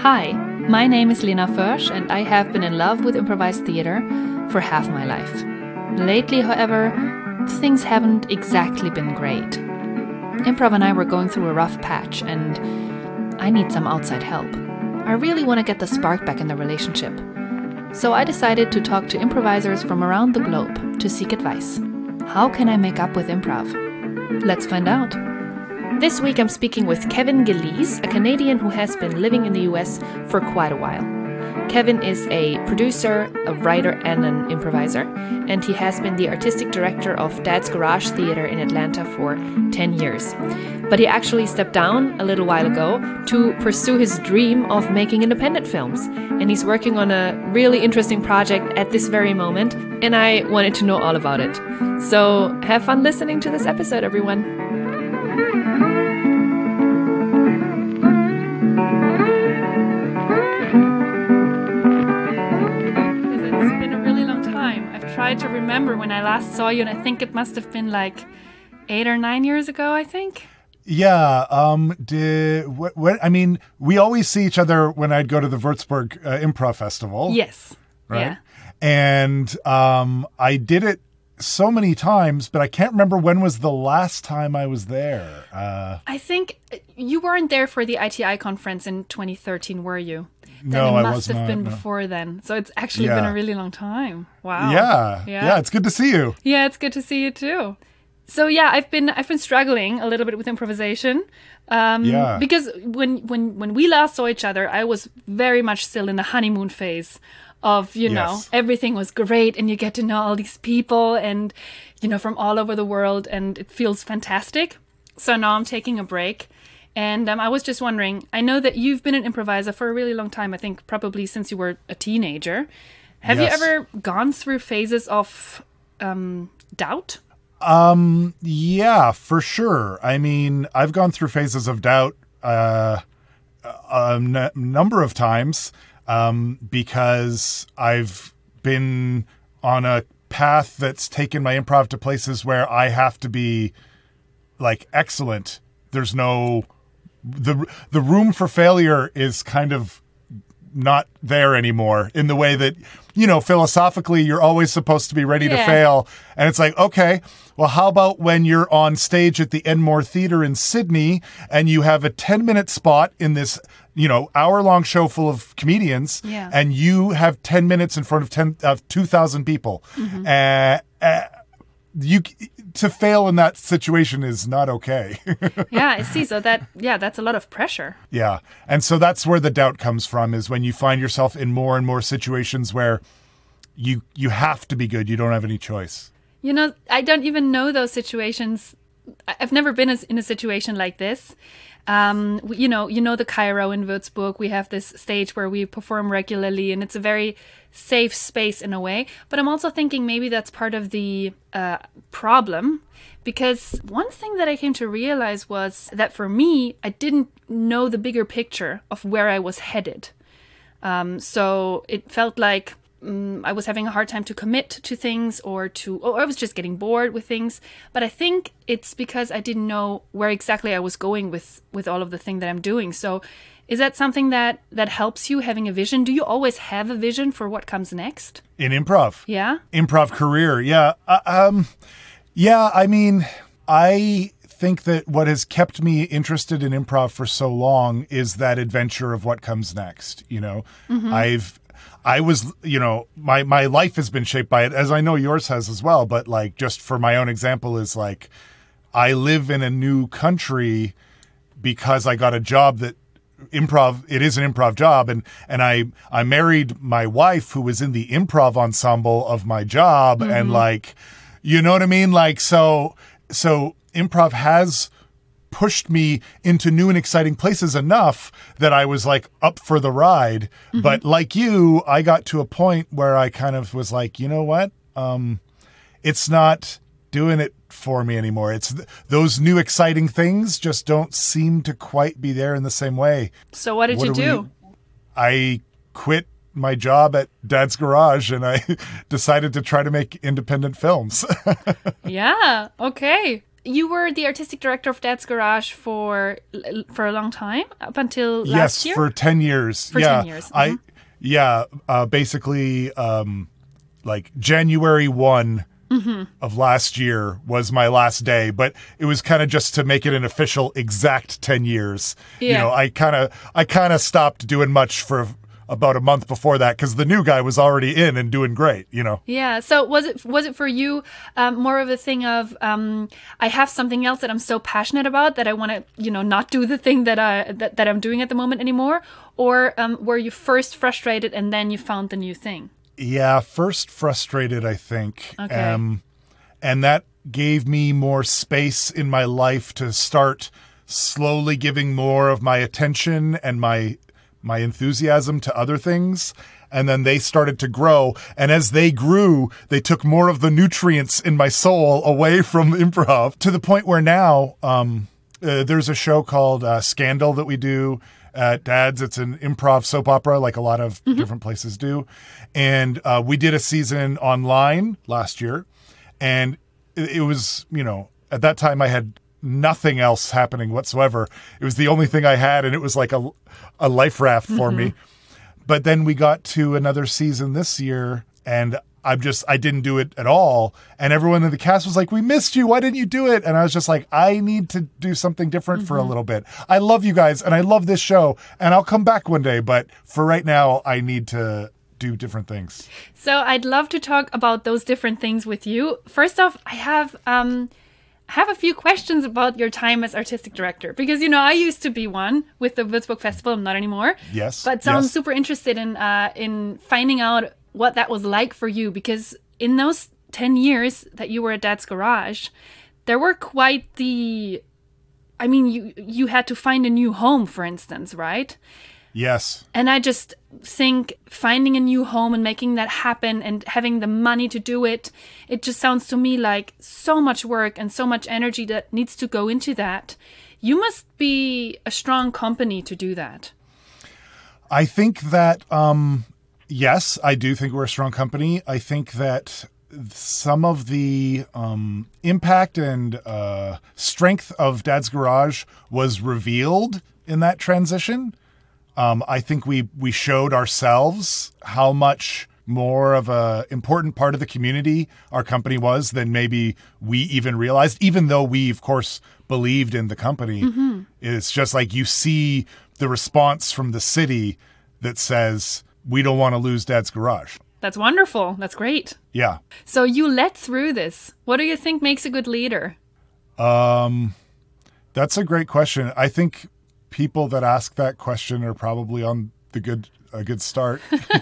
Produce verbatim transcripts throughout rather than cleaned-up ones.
Hi, my name is Lena Försch and I have been in love with improvised theater for half my life. Lately, however, things haven't exactly been great. Improv and I were going through a rough patch and I need some outside help. I really want to get the spark back in the relationship. So I decided to talk to improvisers from around the globe to seek advice. How can I make up with improv? Let's find out. This week I'm speaking with Kevin Gillese, a Canadian who has been living in the U S for quite a while. Kevin is a producer, a writer, and an improviser, and he has been the artistic director of Dad's Garage Theater in Atlanta for ten years. But he actually stepped down a little while ago to pursue his dream of making independent films, and he's working on a really interesting project at this very moment, and I wanted to know all about it. So have fun listening to this episode, everyone. Tried to remember when I last saw you, and I think it must have been like eight or nine years ago, I think. Yeah. Um, did, what, what, I mean, we always see each other when I'd go to the Würzburg uh, Improv Festival. Yes. Right. Yeah. And um, I did it so many times, but I can't remember when was the last time I was there. Uh, I think you weren't there for the I T I conference in twenty thirteen, were you? Then no, it I must was have not, been no. before then. So it's actually Yeah. been a really long time. Wow. Yeah. yeah. Yeah, it's good to see you. Yeah, it's good to see you too. So yeah, I've been I've been struggling a little bit with improvisation. Um, Yeah. Because when, when, when we last saw each other, I was very much still in the honeymoon phase of, you know, Yes. everything was great and you get to know all these people and, you know, from all over the world, and it feels fantastic. So now I'm taking a break. And um, I was just wondering, I know that you've been an improviser for a really long time, I think probably since you were a teenager. Have Yes. you ever gone through phases of um, doubt? Um, yeah, for sure. I mean, I've gone through phases of doubt uh, a n- number of times um, because I've been on a path that's taken my improv to places where I have to be like excellent. There's no the the room for failure is kind of not there anymore in the way that, you know, philosophically you're always supposed to be ready Yeah. to fail. And it's like, okay, well, how about when you're on stage at the Enmore Theatre in Sydney and you have a ten minute spot in this, you know, hour long show full of comedians, Yeah. and you have ten minutes in front of ten of two thousand people. Mm-hmm. Uh, uh, you to fail in that situation is not okay. Yeah, I see. So that, yeah, that's a lot of pressure. Yeah. And so that's where the doubt comes from, is when you find yourself in more and more situations where you you have to be good. You don't have any choice. You know, I don't even know those situations. I- I've never been as- in a situation like this. Um, we- you know, you know the Cairo in Würzburg. We have this stage where we perform regularly, and it's a very safe space in a way. But I'm also thinking maybe that's part of the uh, problem, because one thing that I came to realize was that for me, I didn't know the bigger picture of where I was headed. Um, so it felt like um, I was having a hard time to commit to things, or to, or I was just getting bored with things. But I think it's because I didn't know where exactly I was going with, with all of the thing that I'm doing. So is that something that, that helps you, having a vision? Do you always have a vision for what comes next? In improv. Yeah? Improv career. Yeah. Uh, um, yeah. I mean, I think that what has kept me interested in improv for so long is that adventure of what comes next. You know, Mm-hmm. I've, I was, you know, my, my life has been shaped by it, as I know yours has as well. But like, just for my own example, is like, I live in a new country because I got a job that improv, it is an improv job. And, and I, I married my wife who was in the improv ensemble of my job. Mm-hmm. And like, you know what I mean? Like, so, so improv has pushed me into new and exciting places enough that I was like up for the ride. Mm-hmm. But like you, I got to a point where I kind of was like, you know what? Um, it's not doing it for me anymore. It's th- those new exciting things just don't seem to quite be there in the same way. So what did What you do do? we- I quit my job at Dad's Garage and I decided to try to make independent films. Yeah. Okay. you were the artistic director of Dad's Garage for for a long time, up until yes, last year? for ten years. For yeah, ten years. Mm-hmm. I, yeah, uh, basically, um, like January first mm-hmm. of last year was my last day, but it was kind of just to make it an official exact ten years. Yeah. You know, I kind of I kind of stopped doing much for about a month before that because the new guy was already in and doing great, you know. Yeah. So was it was it for you um, more of a thing of um, I have something else that I'm so passionate about that I want to, you know, not do the thing that I that, that I'm doing at the moment anymore, or um, were you first frustrated and then you found the new thing? Yeah, first frustrated, I think. Okay. Um, and that gave me more space in my life to start slowly giving more of my attention and my my enthusiasm to other things. And then they started to grow. And as they grew, they took more of the nutrients in my soul away from improv to the point where now um, uh, there's a show called uh, Scandal that we do at Dad's. It's an improv soap opera like a lot of mm-hmm. different places do. And uh, we did a season online last year. And it, it was, you know, at that time I had nothing else happening whatsoever. It was the only thing I had, and it was like a, a life raft for mm-hmm. me. But then we got to another season this year, and I'm just, I didn't do it at all. And everyone in the cast was like, we missed you. Why didn't you do it? And I was just like, I need to do something different mm-hmm. for a little bit. I love you guys, and I love this show, and I'll come back one day. But for right now, I need to do different things. So I'd love to talk about those different things with you. First off, I have... um. I have a few questions about your time as artistic director because, you know, I used to be one with the Würzburg Festival. I'm not anymore. Yes. But so yes. I'm super interested in uh, in finding out what that was like for you, because in those ten years that you were at Dad's Garage, there were quite the... I mean, you you had to find a new home, for instance, right? Yes. And I just think finding a new home and making that happen and having the money to do it, it just sounds to me like so much work and so much energy that needs to go into that. You must be a strong company to do that. I think that, um, yes, I do think we're a strong company. I think that some of the um, impact and uh, strength of Dad's Garage was revealed in that transition. Um, I think we we showed ourselves how much more of a important part of the community our company was than maybe we even realized, even though we, of course, believed in the company. Mm-hmm. It's just like you see the response from the city that says, we don't want to lose Dad's Garage. That's wonderful. That's great. Yeah. So you led through this. What do you think makes a good leader? Um, that's a great question. I think people that ask that question are probably on the good a good start.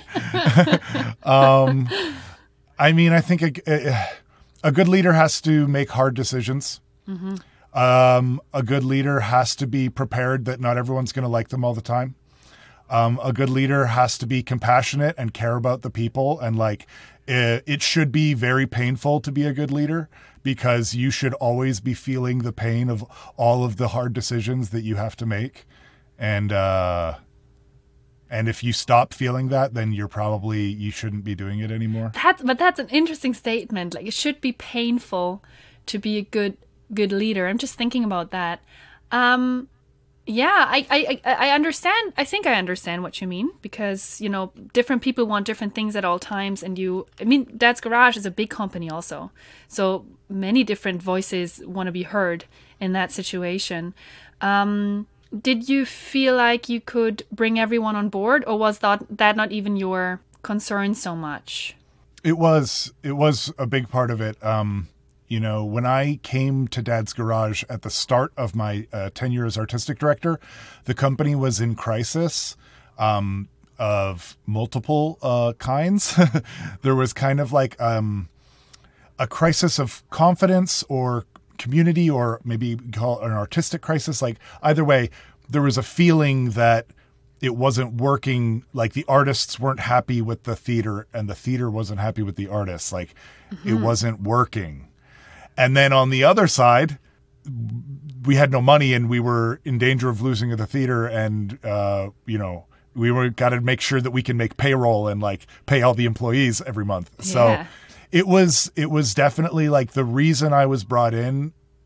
um, I mean, I think a, a good leader has to make hard decisions. Mm-hmm. Um, a good leader has to be prepared that not everyone's going to like them all the time. Um, a good leader has to be compassionate and care about the people. And like, it, it should be very painful to be a good leader, because you should always be feeling the pain of all of the hard decisions that you have to make. And, uh, and if you stop feeling that, then you're probably, you shouldn't be doing it anymore. That's, but that's an interesting statement. Like, it should be painful to be a good, good leader. I'm just thinking about that. Um, Yeah, I, I, I understand. I think I understand what you mean, because, you know, different people want different things at all times. And you, I mean, Dad's Garage is a big company also. So many different voices want to be heard in that situation. Um, did you feel like you could bring everyone on board, or was that, that not even your concern so much? It was, it was a big part of it. Um, You know, when I came to Dad's Garage at the start of my uh, tenure as artistic director, the company was in crisis um, of multiple uh, kinds. There was kind of like um, a crisis of confidence or community, or maybe call it an artistic crisis. Like, either way, there was a feeling that it wasn't working. Like, the artists weren't happy with the theater, and the theater wasn't happy with the artists. Like, mm-hmm. It wasn't working. And then on the other side, we had no money, and we were in danger of losing the theater. And, uh, you know, we were got to make sure that we can make payroll and like pay all the employees every month. So yeah. it was, it was definitely like the reason I was brought in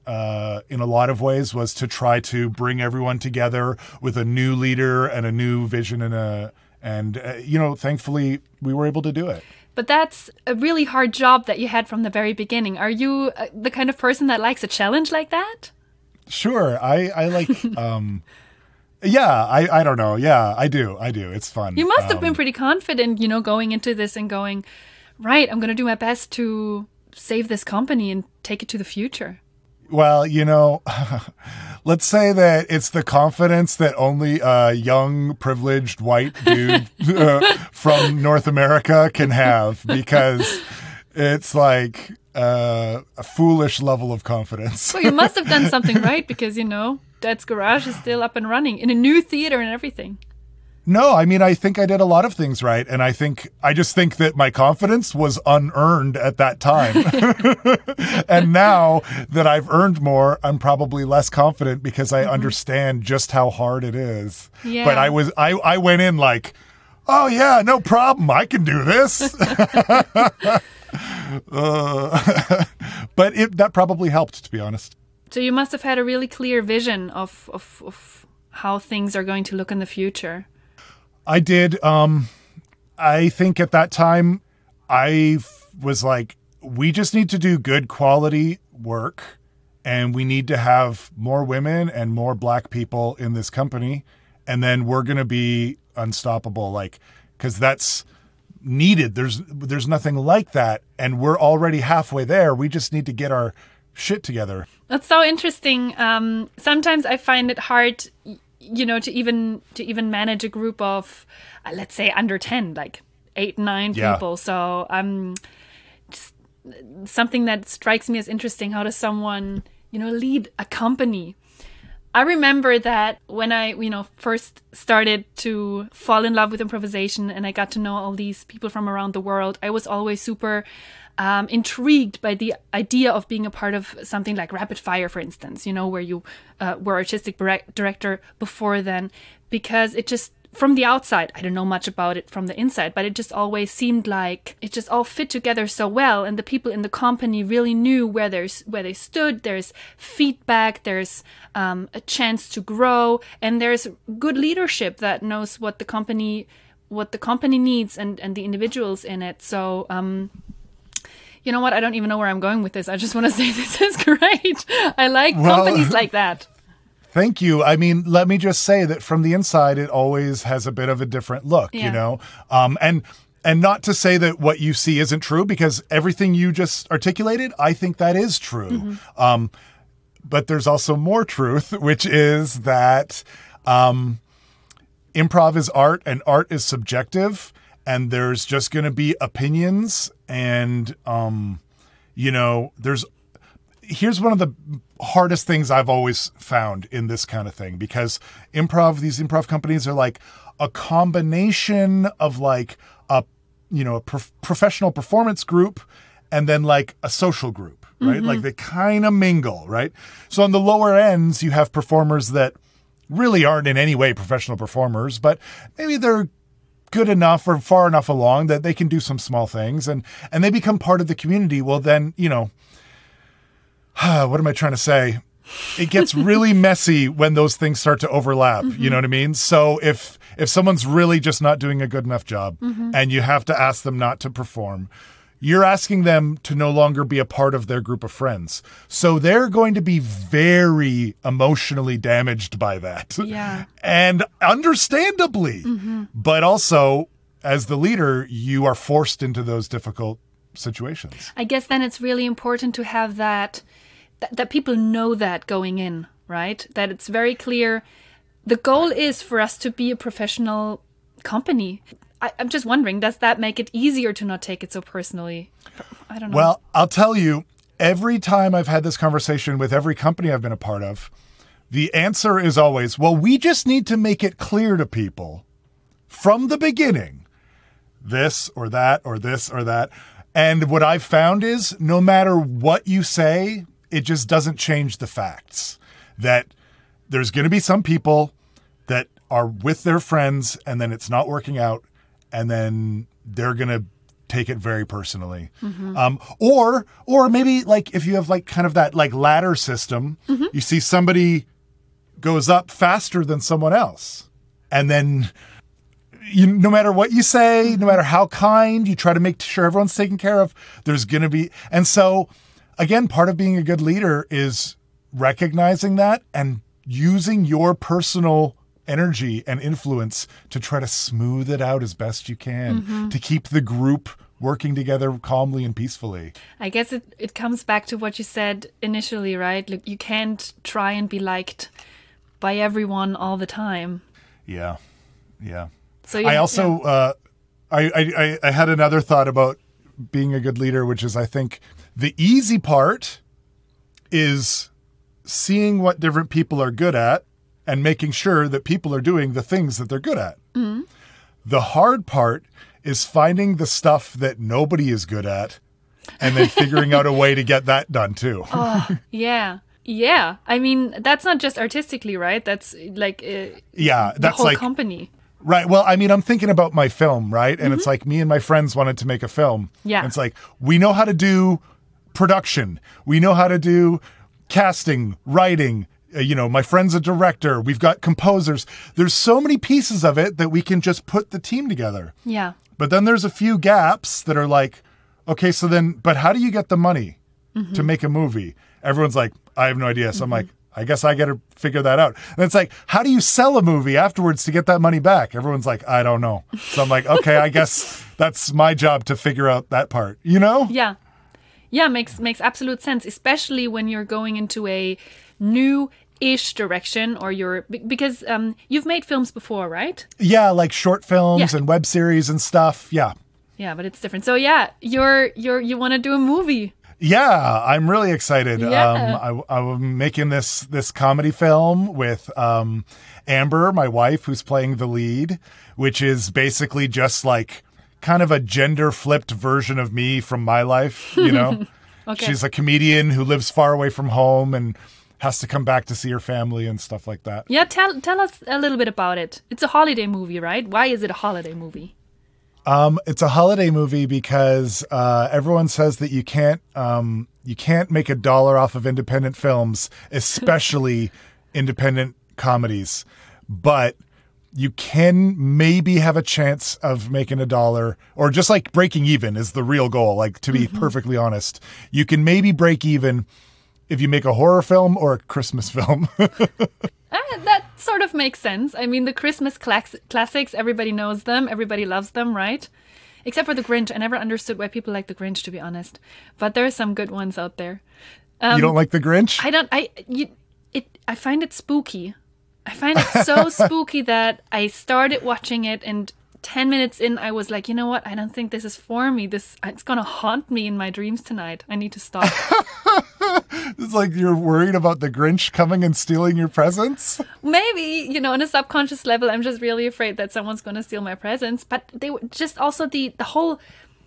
uh, in a lot of ways was to try to bring everyone together with a new leader and a new vision and a and uh, you know, thankfully we were able to do it. But that's a really hard job that you had from the very beginning. Are you uh, the kind of person that likes a challenge like that? Sure, I I like. um, yeah, I I don't know. Yeah, I do. I do. It's fun. You must have um, been pretty confident, you know, going into this and going, right, I'm going to do my best to save this company and take it to the future. Well, you know, let's say that it's the confidence that only a young, privileged white dude uh, from North America can have, because it's like uh, a foolish level of confidence. Well, you must have done something right, because, you know, Dad's Garage is still up and running in a new theater and everything. No, I mean, I think I did a lot of things right. And I think, I just think that my confidence was unearned at that time. And now that I've earned more, I'm probably less confident because I mm-hmm. understand just how hard it is. Yeah. But I was, I, I went in like, oh yeah, no problem. I can do this. uh, but it, that probably helped, to be honest. So you must have had a really clear vision of, of, of how things are going to look in the future. I did. Um, I think at that time, I f- was like, we just need to do good quality work, and we need to have more women and more Black people in this company, and then we're going to be unstoppable. Like, because that's needed. There's there's nothing like that, and we're already halfway there. We just need to get our shit together. That's so interesting. Um, sometimes I find it hard, you know, to even to even manage a group of, uh, let's say, under ten, like eight, nine yeah. people. So um, just something that strikes me as interesting. How does someone, you know, lead a company? I remember that when I, you know, first started to fall in love with improvisation and I got to know all these people from around the world, I was always super um, intrigued by the idea of being a part of something like Rapid Fire, for instance, you know, where you uh, were artistic director before then, because it just, from the outside, I don't know much about it from the inside, but it just always seemed like it just all fit together so well. And the people in the company really knew where there's where they stood. There's feedback, there's um, a chance to grow, and there's good leadership that knows what the company what the company needs and, and the individuals in it. So, um, you know what? I don't even know where I'm going with this. I just want to say this is great. I like well, companies like that. Thank you. I mean, let me just say that from the inside, it always has a bit of a different look, yeah. you know, um, and and not to say that what you see isn't true, because everything you just articulated, I think that is true. Mm-hmm. Um, but there's also more truth, which is that um, improv is art and art is subjective, and there's just going to be opinions. And, um, you know, there's here's one of the hardest things I've always found in this kind of thing, because improv, these improv companies are like a combination of like a, you know, a prof- professional performance group and then like a social group, right? Mm-hmm. Like they kind of mingle, right? So on the lower ends, you have performers that really aren't in any way professional performers, but maybe they're good enough or far enough along that they can do some small things, and, and they become part of the community. Well, then, you know, what am I trying to say? It gets really messy when those things start to overlap. Mm-hmm. You know what I mean? So if if someone's really just not doing a good enough job, mm-hmm. and you have to ask them not to perform, you're asking them to no longer be a part of their group of friends. So they're going to be very emotionally damaged by that. Yeah. And understandably. Mm-hmm. But also, as the leader, you are forced into those difficult situations. I guess then it's really important to have that, that, that people know that going in, right? That it's very clear. The goal is for us to be a professional company. I, I'm just wondering, does that make it easier to not take it so personally? I don't know. Well, I'll tell you, every time I've had this conversation with every company I've been a part of, the answer is always, well, we just need to make it clear to people from the beginning, this or that or this or that. And what I've found is no matter what you say, it just doesn't change the facts that there's going to be some people that are with their friends and then it's not working out. And then they're going to take it very personally. Mm-hmm. Um, or, or maybe like if you have like kind of that like ladder system, mm-hmm. you see somebody goes up faster than someone else. And then you, no matter what you say, mm-hmm. no matter how kind, you try to make sure everyone's taken care of, there's going to be, and so again, part of being a good leader is recognizing that and using your personal energy and influence to try to smooth it out as best you can, mm-hmm. to keep the group working together calmly and peacefully. I guess it, it comes back to what you said initially, right? Like, you can't try and be liked by everyone all the time. Yeah. Yeah. So you, I also, yeah. uh, I, I, I had another thought about being a good leader, which is I think the easy part is seeing what different people are good at and making sure that people are doing the things that they're good at. Mm-hmm. The hard part is finding the stuff that nobody is good at and then figuring out a way to get that done too. Oh, yeah. Yeah. I mean, that's not just artistically, right? That's like uh, yeah, the that's whole like, company. Right. Well, I mean, I'm thinking about my film, right? And mm-hmm. it's like me and my friends wanted to make a film. Yeah. And it's like, we know how to do production. We know how to do casting, writing. Uh, you know, my friend's a director. We've got composers. There's so many pieces of it that we can just put the team together. Yeah. But then there's a few gaps that are like, okay, so then, but how do you get the money mm-hmm. to make a movie? Everyone's like, I have no idea. So mm-hmm. I'm like, I guess I got to figure that out. And it's like, how do you sell a movie afterwards to get that money back? Everyone's like, I don't know. So I'm like, okay, I guess that's my job to figure out that part, you know? Yeah. Yeah, makes makes absolute sense, especially when you're going into a new-ish direction, or you're because um, you've made films before, right? Yeah, like short films yeah. and web series and stuff. Yeah. Yeah, but it's different. So yeah, you're you're you want to do a movie. Yeah, I'm really excited. Yeah. Um, I, I'm making this this comedy film with um, Amber, my wife, who's playing the lead, which is basically just like kind of a gender flipped version of me from my life, you know? Okay. She's a comedian who lives far away from home and has to come back to see her family and stuff like that. Yeah, tell tell us a little bit about it. It's a holiday movie, right? Why is it a holiday movie? Um, it's a holiday movie because uh, everyone says that you can't um, you can't make a dollar off of independent films, especially independent comedies. But you can maybe have a chance of making a dollar, or just like breaking even is the real goal. Like, to be mm-hmm. perfectly honest, you can maybe break even if you make a horror film or a Christmas film. uh, that sort of makes sense. I mean, the Christmas class- classics, everybody knows them. Everybody loves them, right? Except for The Grinch. I never understood why people like The Grinch, to be honest. But there are some good ones out there. Um, you don't like The Grinch? I don't. I you, it. I find it spooky. I find it so spooky that I started watching it, and ten minutes in, I was like, you know what? I don't think this is for me. This it's gonna haunt me in my dreams tonight. I need to stop. It's like you're worried about the Grinch coming and stealing your presents? Maybe, you know, on a subconscious level, I'm just really afraid that someone's going to steal my presents. But they were just also the the whole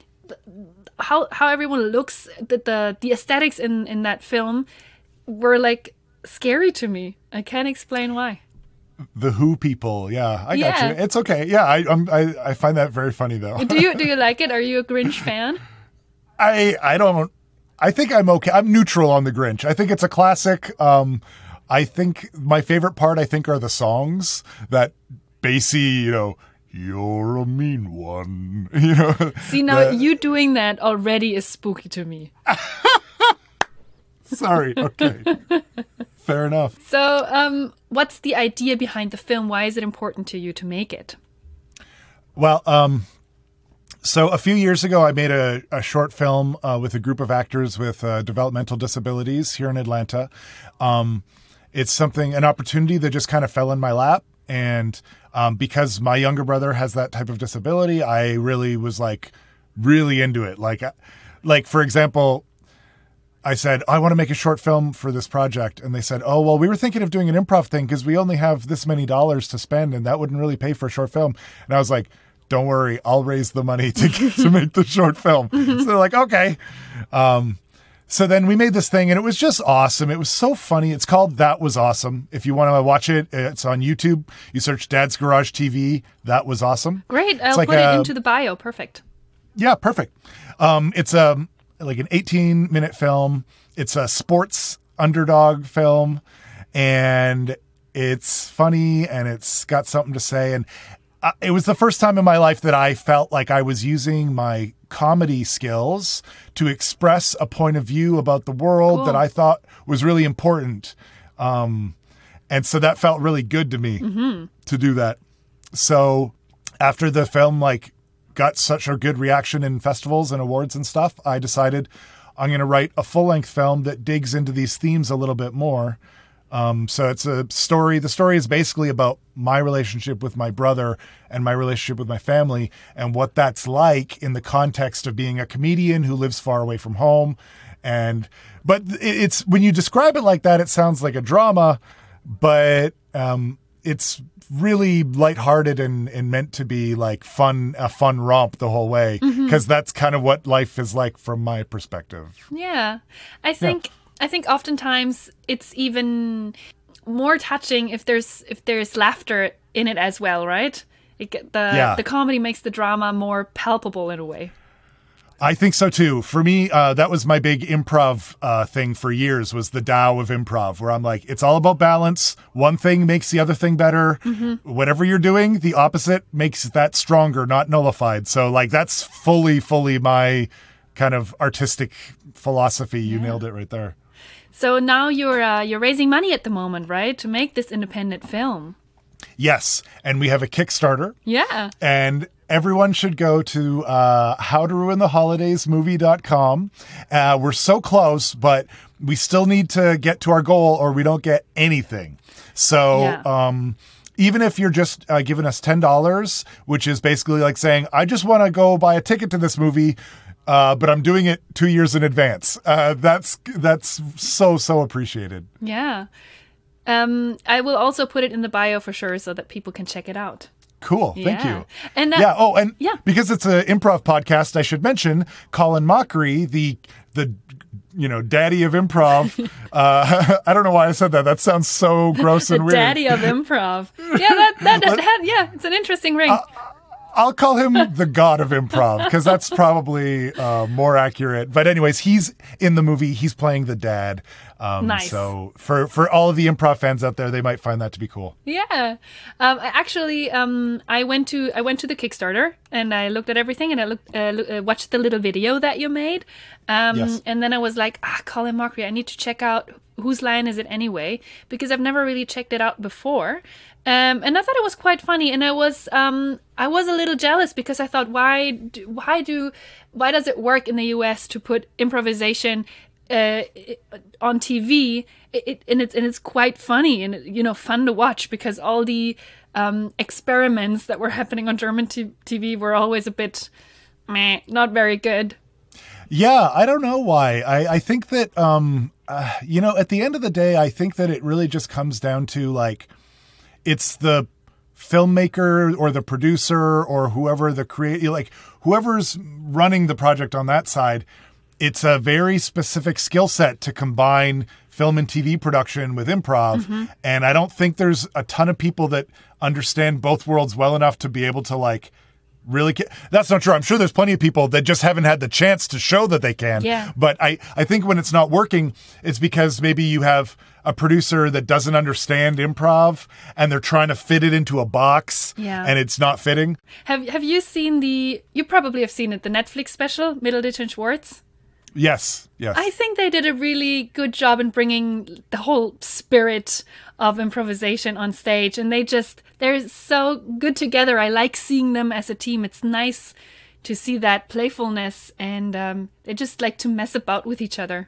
how how everyone looks, the the, the aesthetics in, in that film were like scary to me. I can't explain why. The Who people, yeah, I got yeah. you. It's okay. Yeah, I I'm, I I find that very funny though. Do you do you like it? Are you a Grinch fan? I I don't. I think I'm okay. I'm neutral on the Grinch. I think it's a classic. Um, I think my favorite part, I think, are the songs that bassy, you know, you're a mean one. You know. See, now the, you doing that already is spooky to me. Sorry. Okay. Fair enough. So, um, what's the idea behind the film? Why is it important to you to make it? Well, um, so a few years ago, I made a, a short film uh, with a group of actors with uh, developmental disabilities here in Atlanta. Um, it's something, an opportunity that just kind of fell in my lap. And um, because my younger brother has that type of disability, I really was like really into it. Like, like for example, I said, I want to make a short film for this project. And they said, oh, well, we were thinking of doing an improv thing because we only have this many dollars to spend and that wouldn't really pay for a short film. And I was like, don't worry, I'll raise the money to to make the short film. So they're like, okay. Um, so then we made this thing and it was just awesome. It was so funny. It's called That Was Awesome. If you want to watch it, it's on YouTube. You search Dad's Garage T V. That Was Awesome. Great. I'll like put a, it into the bio. Perfect. Yeah, perfect. Um, it's a like an eighteen minute film. It's a sports underdog film, and it's funny and it's got something to say. And uh, it was the first time in my life that I felt like I was using my comedy skills to express a point of view about the world Cool. that I thought was really important. Um, and so that felt really good to me Mm-hmm. to do that. So after the film, like, got such a good reaction in festivals and awards and stuff, I decided I'm going to write a full-length film that digs into these themes a little bit more. Um, so it's a story. The story is basically about my relationship with my brother and my relationship with my family and what that's like in the context of being a comedian who lives far away from home. And, but it's, when you describe it like that, it sounds like a drama, but, um, it's really lighthearted and, and meant to be like fun, a fun romp the whole way. Mm-hmm. Because that's kind of what life is like from my perspective. Yeah. I think I think oftentimes it's even more touching if there's if there's laughter in it as well, right? It, get- the Yeah. the comedy makes the drama more palpable in a way. I think so too. For me, uh, that was my big improv uh, thing for years, was the Tao of improv, where I'm like, it's all about balance. One thing makes the other thing better. Mm-hmm. Whatever you're doing, the opposite makes that stronger, not nullified. So like, that's fully, fully my kind of artistic philosophy. You nailed it right there. So now you're uh, you're raising money at the moment, right, to make this independent film. Yes. And we have a Kickstarter. Yeah. And everyone should go to uh, how to ruin the holidays movie dot com. Uh, we're so close, but we still need to get to our goal or we don't get anything. So Yeah. um, even if you're just uh, giving us ten dollars, which is basically like saying, I just want to go buy a ticket to this movie, uh, but I'm doing it two years in advance. Uh, that's that's so, so appreciated. Yeah. Um, I will also put it in the bio for sure so that people can check it out. Cool. Thank Yeah. you. And uh, yeah. Oh, and yeah. because it's an improv podcast, I should mention Colin Mockery, the the you know daddy of improv. uh, I don't know why I said that. That sounds so gross the and weird. daddy of improv. Yeah, that, that, that, that yeah, it's an interesting ring. I'll call him the god of improv because that's probably uh, more accurate. But anyways, he's in the movie. He's playing the dad. Um, Nice. So for for all of the improv fans out there, they might find that to be cool. Yeah, um, I actually, um, I went to I went to the Kickstarter and I looked at everything and I looked uh, lo- uh, watched the little video that you made, um, Yes. and then I was like, ah, Colin Mockery, I need to check out whose line is it anyway, because I've never really checked it out before, um, and I thought it was quite funny, and I was um, I was a little jealous because I thought, why do, why do why does it work in the U S to put improvisation uh, on T V, it, it, and it's and it's quite funny and you know fun to watch because all the um, experiments that were happening on German t- TV were always a bit meh, not very good. Yeah, I don't know why. I, I think that, um, uh, you know, at the end of the day, I think that it really just comes down to like, it's the filmmaker or the producer or whoever the create, like whoever's running the project on that side. It's a very specific skill set to combine film and T V production with improv. Mm-hmm. And I don't think there's a ton of people that understand both worlds well enough to be able to like really ca- that's not true. I'm sure there's plenty of people that just haven't had the chance to show that they can. Yeah. But I, I think when it's not working, it's because maybe you have a producer that doesn't understand improv and they're trying to fit it into a box Yeah. and it's not fitting. Have Have you seen the? You probably have seen it. The Netflix special, Middleditch and Schwartz. Yes. Yes. I think they did a really good job in bringing the whole spirit of improvisation on stage, and they just they're so good together. I like seeing them as a team. It's nice to see that playfulness, and um, they just like to mess about with each other.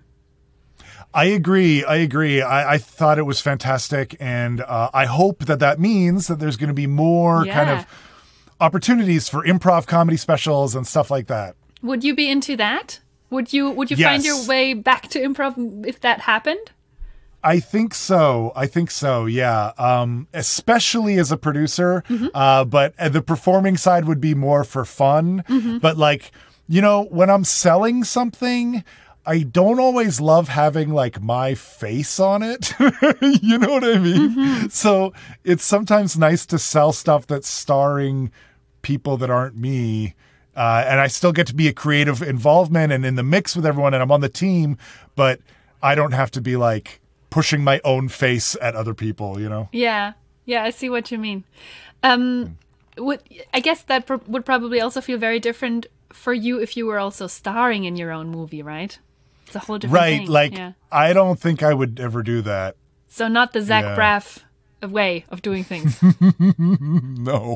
I agree. I agree. I, I thought it was fantastic. And uh, I hope that that means that there's going to be more kind Yeah. of opportunities for improv comedy specials and stuff like that. Would you be into that? Would you Would you Yes. find your way back to improv if that happened? I think so. I think so. Yeah. Um, especially as a producer. Uh, but uh, the performing side would be more for fun. But like, you know, when I'm selling something, I don't always love having like my face on it. You know what I mean? So it's sometimes nice to sell stuff that's starring people that aren't me. Uh, and I still get to be a creative involvement and in the mix with everyone, and I'm on the team, but I don't have to be like pushing my own face at other people, you know? Yeah. Yeah, I see what you mean. Um, would I guess that pr- would probably also feel very different for you if you were also starring in your own movie, right? It's a whole different Right. thing. Like, yeah. I don't think I would ever do that. So not the Zach Yeah. Braff way of doing things. No.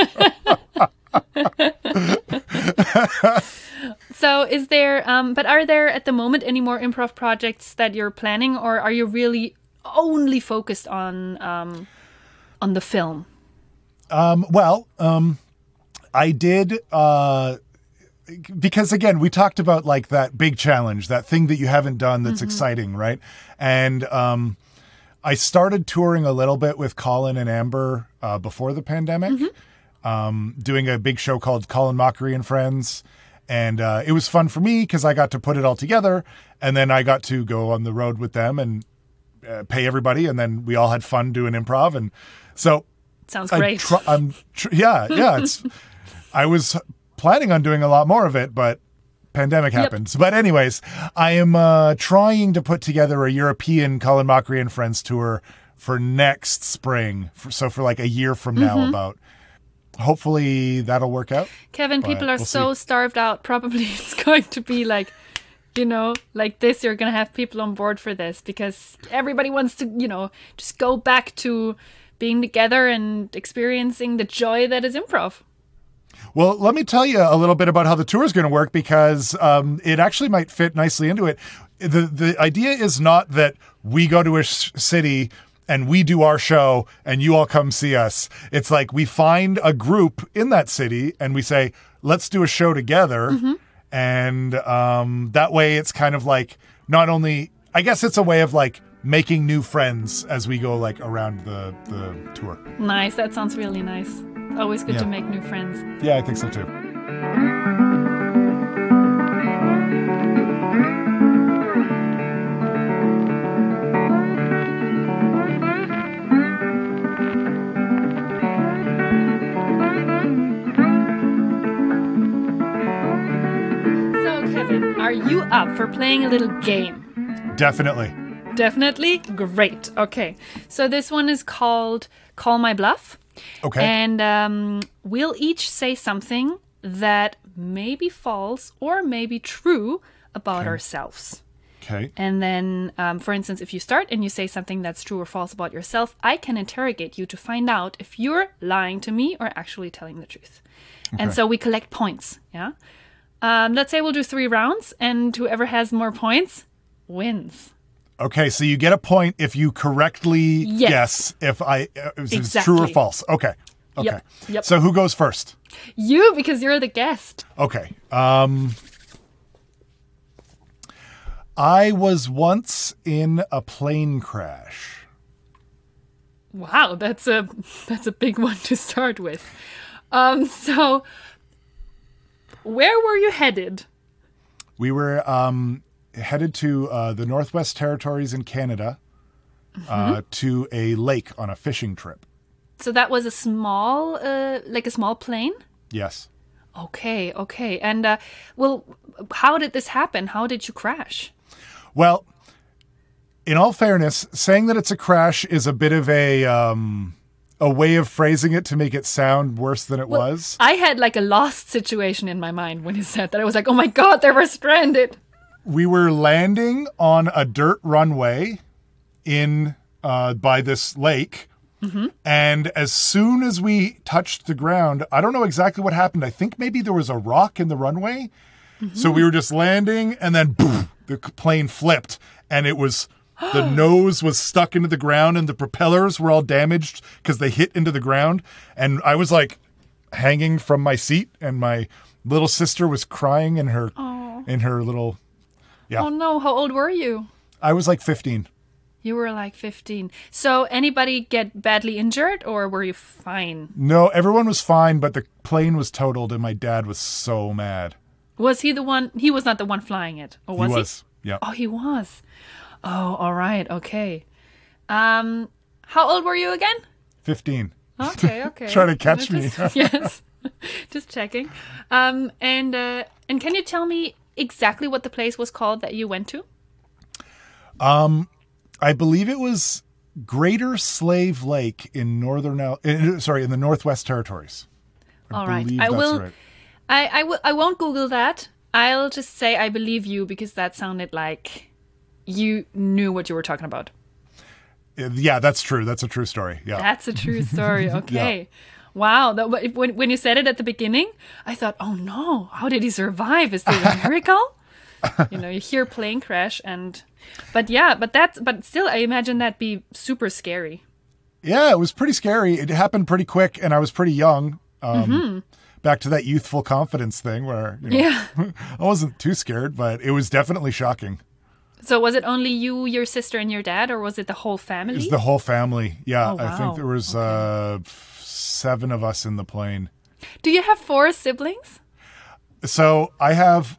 So is there, um, but are there at the moment any more improv projects that you're planning, or are you really only focused on um, on the film? Um, well, um, I did, uh, because again, we talked about like that big challenge, that thing that you haven't done that's exciting, right? And um, I started touring a little bit with Colin and Amber uh, before the pandemic, um, doing a big show called Colin Mockery and Friends. And uh, it was fun for me because I got to put it all together. And then I got to go on the road with them and uh, pay everybody. And then we all had fun doing improv. And so Sounds I great. tr- I'm tr- yeah, yeah. It's I was planning on doing a lot more of it, but pandemic Yep. happened. But anyways, I am uh, trying to put together a European Colin Mockery and Friends tour for next spring. For, so for like a year from now, Mm-hmm. about. Hopefully that'll work out. Kevin, But people are we'll so see. starved out. Probably it's going to be like, you know, like this. You're going to have people on board for this because everybody wants to, you know, just go back to being together and experiencing the joy that is improv. Well, let me tell you a little bit about how the tour is going to work because um, it actually might fit nicely into it. The the idea is not that we go to a sh- city and we do our show and you all come see us. It's like we find a group in that city and we say, let's do a show together. And um, that way it's kind of like not only, I guess it's a way of like making new friends as we go like around the, the tour. Nice. That sounds really nice. Always good Yeah. to make new friends. Yeah, I think so too. So, Kevin, are you up for playing a little game? Definitely. Definitely? Great. Okay. So this one is called Call My Bluff. Okay. And um, we'll each say something that may be false or may be true about ourselves. Okay. And then, um, for instance, if you start and you say something that's true or false about yourself, I can interrogate you to find out if you're lying to me or actually telling the truth. And Okay. so we collect points. Yeah. Um, let's say we'll do three rounds, and whoever has more points wins. Okay, so you get a point if you correctly Yes. guess if I uh, if it's Exactly. true or false. Okay. Okay. Yep, yep. So who goes first? You, because you're the guest. Okay. Um I was once in a plane crash. Wow, that's a that's a big one to start with. Um, so where were you headed? We were um headed to uh, the Northwest Territories in Canada uh, to a lake on a fishing trip. So that was a small, uh, like a small plane. Yes. Okay, okay. And uh, well, how did this happen? How did you crash? Well, in all fairness, saying that it's a crash is a bit of a um, a way of phrasing it to make it sound worse than it was. I had like a lost situation in my mind when you said that. I was like, oh my God, they were stranded. We were landing on a dirt runway in uh, by this lake. And as soon as we touched the ground, I don't know exactly what happened. I think maybe there was a rock in the runway. So we were just landing and then boom, the plane flipped and it was the nose was stuck into the ground and the propellers were all damaged because they hit into the ground. And I was like hanging from my seat and my little sister was crying in her in her little Yeah. Oh no, how old were you? I was like fifteen. You were like fifteen. So anybody get badly injured or were you fine? No, everyone was fine, but the plane was totaled and my dad was so mad. Was he the one? He was not the one flying it. Or was he he? was. Yeah. Oh, he was. Oh, all right. Okay. Um, how old were you again? fifteen. Okay, okay. Try to catch me. Yes. Just checking. Um, and uh, and can you tell me exactly what the place was called that you went to? Um, I believe it was Greater Slave Lake in northern, uh, sorry, in the Northwest Territories. I All right, believe I that's will. right. I I will. I won't Google that. I'll just say I believe you because that sounded like you knew what you were talking about. Yeah, that's true. That's a true story. Yeah. That's a true story. Okay. Yeah. Wow. That, when, when you said it at the beginning, I thought, oh no, how did he survive? Is this a miracle? You know, you hear plane crash and, but yeah, but that's, but still, I imagine that'd be super scary. Yeah, it was pretty scary. It happened pretty quick and I was pretty young. Um, mm-hmm. Back to that youthful confidence thing where, you know, yeah. I wasn't too scared, but it was definitely shocking. So was it only you, your sister, and your dad, or was it the whole family? It was the whole family. Yeah, oh, wow. I think there was okay. uh, seven of us in the plane. Do you have four siblings? So I have,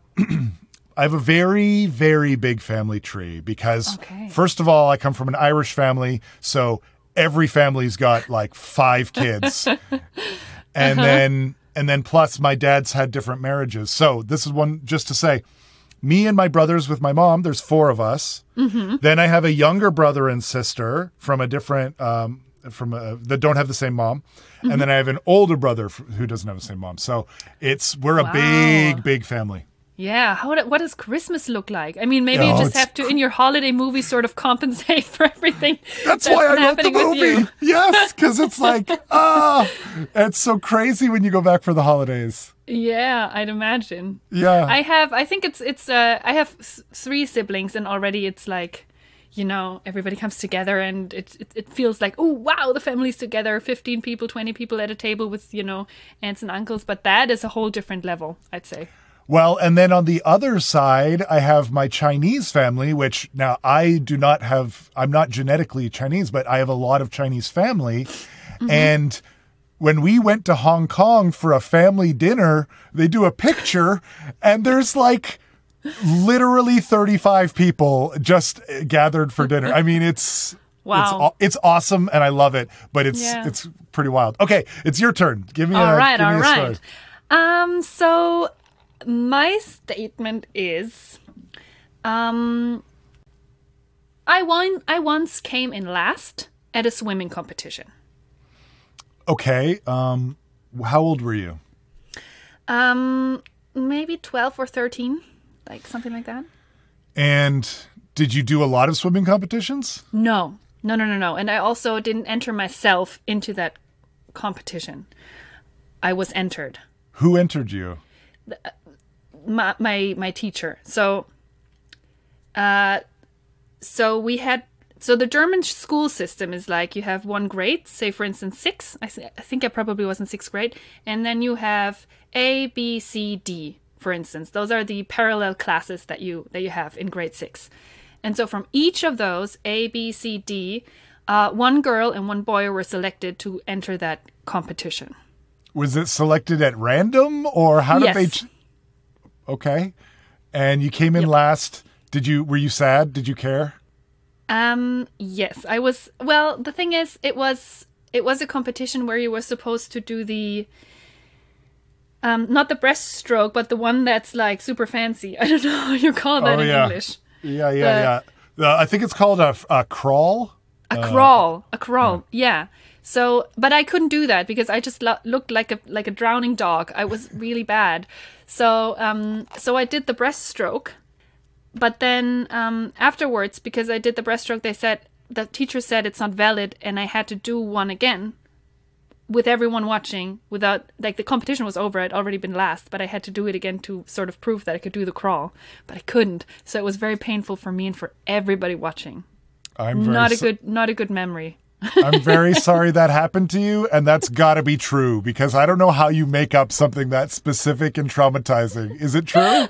I have a very, very big family tree because, okay. first of all, I come from an Irish family, so every family's got like five kids, and uh-huh. then and then plus my dad's had different marriages. So this is one just to say. Me and my brothers with my mom, there's four of us. Mm-hmm. Then I have a younger brother and sister from a different, um, from a, that don't have the same mom. Mm-hmm. And then I have an older brother who doesn't have the same mom. So it's, we're a wow. big, big family. Yeah. How? What does Christmas look like? I mean, maybe oh, you just have to, in your holiday movie, sort of compensate for everything. That's, that's why I love the movie. Yes, because it's like, ah, it's so crazy when you go back for the holidays. Yeah, I'd imagine. Yeah. I have, I think it's, it's, uh, I have th- three siblings and already it's like, you know, everybody comes together and it, it, it feels like, oh, wow, the family's together, fifteen people, twenty people at a table with, you know, aunts and uncles. But that is a whole different level, I'd say. Well, and then on the other side, I have my Chinese family, which now I do not have, I'm not genetically Chinese, but I have a lot of Chinese family. Mm-hmm. And when we went to Hong Kong for a family dinner, they do a picture and there's like literally thirty-five people just gathered for dinner. I mean, it's wow. it's, it's awesome and I love it, but it's yeah. it's pretty wild. Okay, it's your turn. Give me all a right, give all me a right. story. Um, so my statement is, um, I won. I once came in last at a swimming competition. Okay. Um, how old were you? Um, maybe twelve or thirteen, like something like that. And did you do a lot of swimming competitions? No, no, no, no, no. And I also didn't enter myself into that competition. I was entered. Who entered you? The, uh, my, my my teacher. So, uh, so we had. So the German school system is like you have one grade, say for instance six. I, th- I think I probably was in sixth grade, and then you have A, B, C, D. For instance, those are the parallel classes that you that you have in grade six. And so from each of those A, B, C, D, uh, one girl and one boy were selected to enter that competition. Was it selected at random, or how did yes. they? Ch- okay, and you came in yep. last. Did you? Were you sad? Did you care? Um, yes, I was. Well, the thing is, it was it was a competition where you were supposed to do the, um, not the breaststroke, but the one that's like super fancy. I don't know how you call that oh, in yeah. English. Yeah, yeah, the, yeah. Uh, I think it's called a, a crawl. A uh, crawl, a crawl. Yeah. yeah. So, but I couldn't do that because I just lo- looked like a like a drowning dog. I was really bad. So, um, so I did the breaststroke. But then um, afterwards, because I did the breaststroke, they said, the teacher said it's not valid and I had to do one again with everyone watching without, like the competition was over. I'd already been last, but I had to do it again to sort of prove that I could do the crawl, but I couldn't. So it was very painful for me and for everybody watching. I'm very not a so- good, not a good memory. I'm very sorry that happened to you, and that's got to be true, because I don't know how you make up something that specific and traumatizing. Is it true?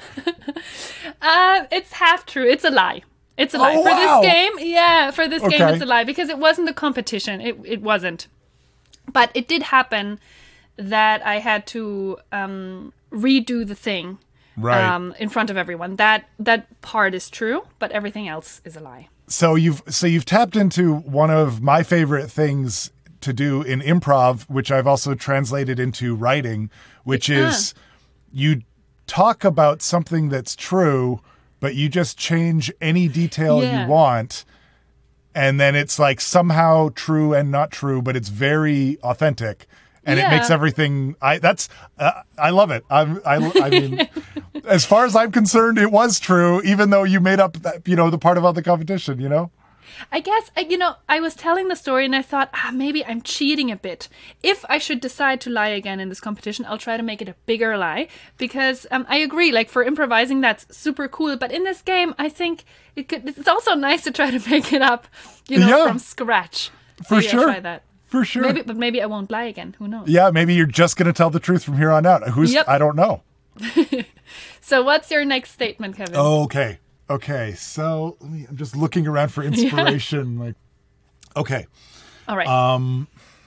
uh, it's half true. It's a lie. It's a lie. Oh, for wow. this game, yeah, for this okay. game, it's a lie, because it wasn't a competition. It it wasn't. But it did happen that I had to um, redo the thing right. um, in front of everyone. That that part is true, but everything else is a lie. So you've so you've tapped into one of my favorite things to do in improv, which I've also translated into writing, which is you talk about something that's true, but you just change any detail Yeah. you want. And then it's like somehow true and not true, but it's very authentic. And Yeah. it makes everything. I that's uh, I love it. I'm, I I mean, as far as I'm concerned, it was true, even though you made up that, you know, the part about the competition. You know, I guess, I- you know, I was telling the story and I thought, ah, maybe I'm cheating a bit. If I should decide to lie again in this competition, I'll try to make it a bigger lie. Because um, I agree, like for improvising, that's super cool. But in this game, I think it could, it's also nice to try to make it up, you know, Yeah. from scratch. for Maybe I'll sure, try that. for sure. Maybe, but maybe I won't lie again. Who knows? Yeah, maybe you're just gonna tell the truth from here on out. Who's Yep. I don't know. So what's your next statement, Kevin? Okay. Okay. So let me, I'm just looking around for inspiration. Like, okay. All right. Um,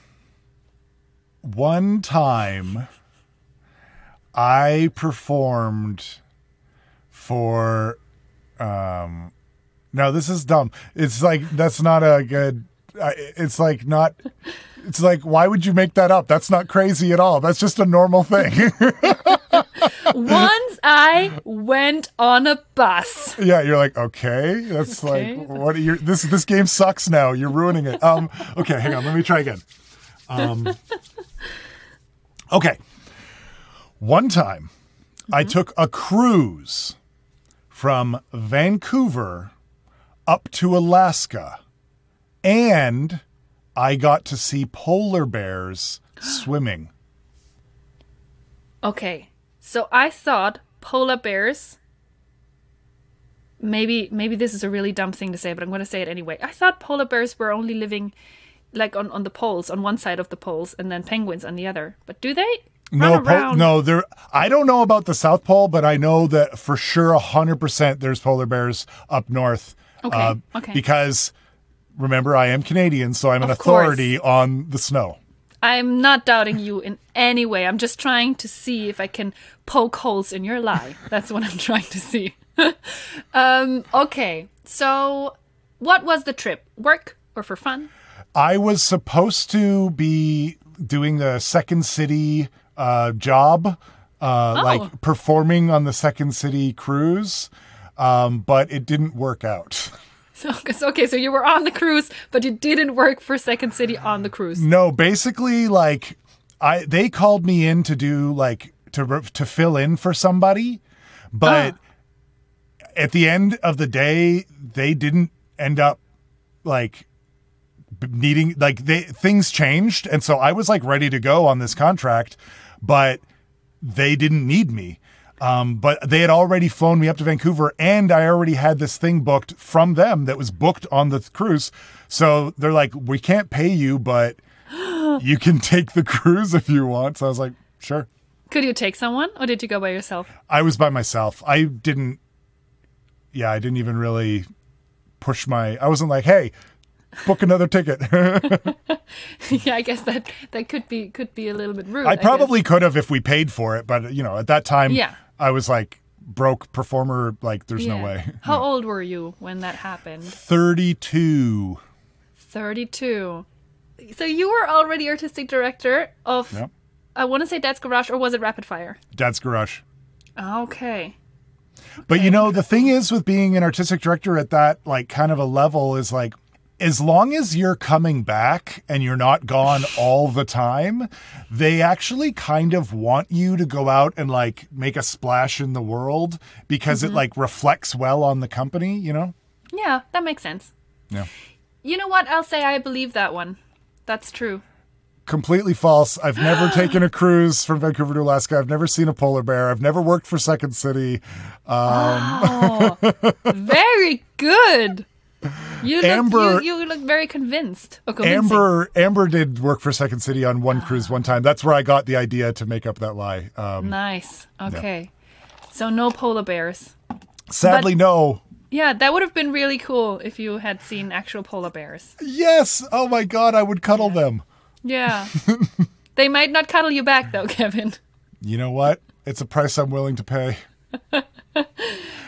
one time I performed for, um, no, this is dumb. It's like, that's not a good, I it's like not, it's like, why would you make that up? That's not crazy at all. That's just a normal thing. Once I went on a bus. Yeah, you're like, okay, that's Okay. like, what are you, this, this game sucks now. You're ruining it. Um, okay, hang on. Let me try again. Um, okay. One time I took a cruise from Vancouver up to Alaska, and I got to see polar bears swimming. Okay, so I thought polar bears. Maybe, maybe this is a really dumb thing to say, but I'm going to say it anyway. I thought polar bears were only living, like on, on the poles, on one side of the poles, and then penguins on the other. But do they No, run po- around? no, there. I don't know about the South Pole, but I know that for sure, a hundred percent, there's polar bears up north. Okay, okay. Because remember, I am Canadian, so I'm an Of course. authority on the snow. I'm not doubting you in any way. I'm just trying to see if I can poke holes in your lie. That's what I'm trying to see. um, okay, so what was the trip? Work or for fun? I was supposed to be doing the Second City uh, job, uh, Oh. like performing on the Second City cruise, um, but it didn't work out. So, so, okay, so you were on the cruise, but you didn't work for Second City on the cruise. No, basically, like I they called me in to do like to re- to fill in for somebody, but at the end of the day, they didn't end up like b- needing like they things changed, and so I was like ready to go on this contract, but they didn't need me. Um, but they had already flown me up to Vancouver, and I already had this thing booked from them that was booked on the cruise. So they're like, we can't pay you, but you can take the cruise if you want. So I was like, sure. Could you take someone, or did you go by yourself? I was by myself. I didn't, yeah, I didn't even really push my, I wasn't like, hey, book another ticket. Yeah, I guess that that could be could be a little bit rude. I guess. probably could have if we paid for it, but you know, at that time, Yeah. I was like broke performer. Like, there's Yeah. no way. How old were you when that happened? thirty-two. thirty-two. So you were already artistic director of, Yep. I want to say Dad's Garage, or was it Rapid Fire? Dad's Garage. Okay. But you know, the thing is with being an artistic director at that like kind of a level is like, as long as you're coming back and you're not gone all the time, they actually kind of want you to go out and like make a splash in the world because Mm-hmm. it like reflects well on the company, you know? Yeah, that makes sense. Yeah. You know what? I'll say I believe that one. That's true. Completely false. I've never taken a cruise from Vancouver to Alaska. I've never seen a polar bear. I've never worked for Second City. Oh, very good. You look, Amber- you, you look very convinced. Oh, convincing. Amber Amber did work for Second City on one cruise one time. That's where I got the idea to make up that lie. Um, Nice. Okay. So no polar bears. sadly, But- no. Yeah, that would have been really cool if you had seen actual polar bears. Yes. Oh my God, I would cuddle them. Yeah. They might not cuddle you back though, Kevin. You know what? It's a price I'm willing to pay.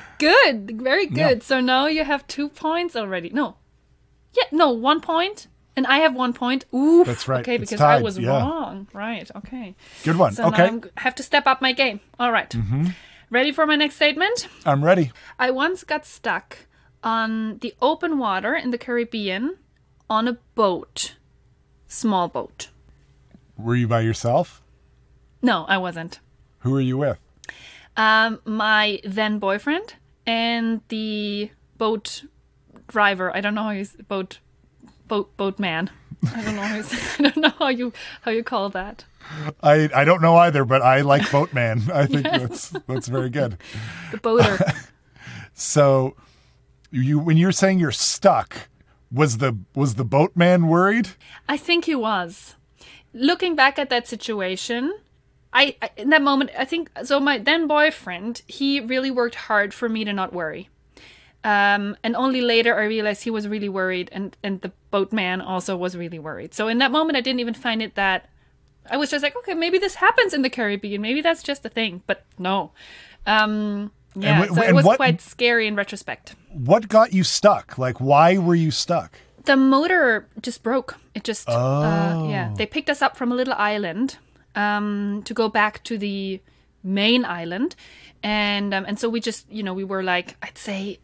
Good. Very good. Yeah. So now you have two points already. No. Yeah, no, one point. And I have one point. Ooh, That's right. Okay, It's because I tied, was yeah. wrong. Right. Okay. Good one. So Okay. now I have to step up my game. All right. Mm-hmm. Ready for my next statement? I'm ready. I once got stuck on the open water in the Caribbean on a boat. Small boat. Were you by yourself? No, I wasn't. Who were you with? Um, my then boyfriend and the boat driver. I don't know how you boat boat boat man. I don't know how you, I don't know how you how you call that. I, I don't know either, but I like Boatman. I think that's that's very good. The boater. So, you when you're saying you're stuck, was the was the boatman worried? I think he was. Looking back at that situation, I, I in that moment I think so. My then boyfriend, he really worked hard for me to not worry. Um, and only later I realized he was really worried, and, and the boatman also was really worried. So in that moment, I didn't even find it that... I was just like, okay, maybe this happens in the Caribbean. Maybe that's just a thing. But no. Um, yeah, And wh- so it and was what- quite scary in retrospect. What got you stuck? Like, why were you stuck? The motor just broke. It just... Uh, Oh. yeah, they picked us up from a little island um, to go back to the main island. And um, and so we just, you know, we were like, I'd say...